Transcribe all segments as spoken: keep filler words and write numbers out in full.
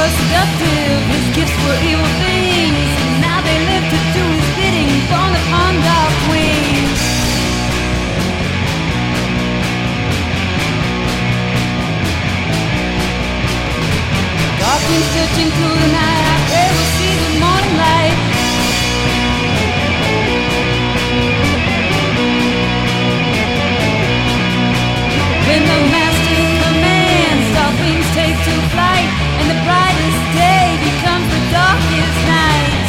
was seductive, his gifts were evil things. Now they live to do his bidding, born upon dark wings. I've been searching through the night, I pray we'll see the morning light. When the master's commands, our wings take to flight, and the brightest day becomes the darkest night.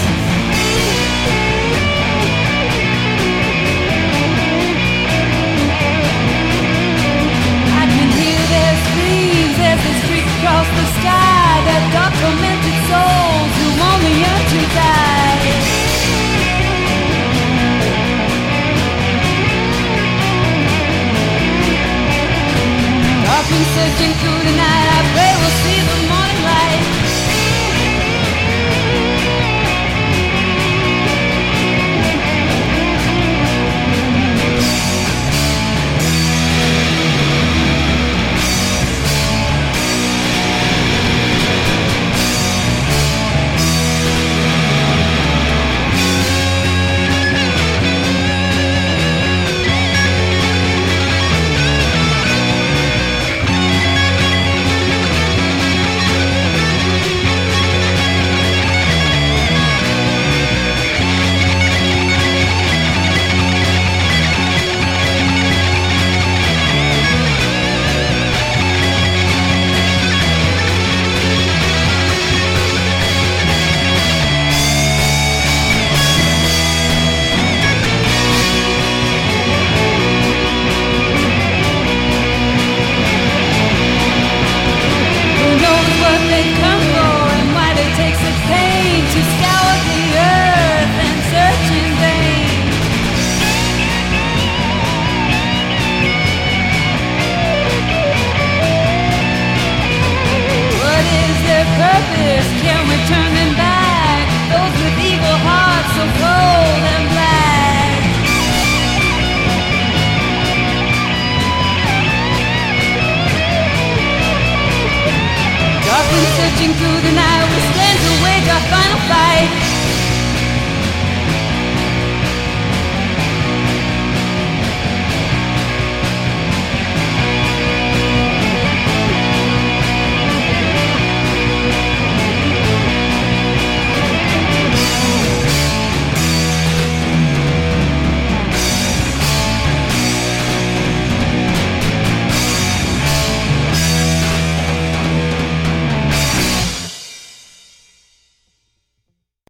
I can hear their screams as they streak across the sky, their dark tormented souls who only yearn to die. I've been searching through the night, I pray we'll see the morning light. Can we turn them back? Those with evil hearts so cold and black. Dark and searching through the night, we stand to wage our final fight.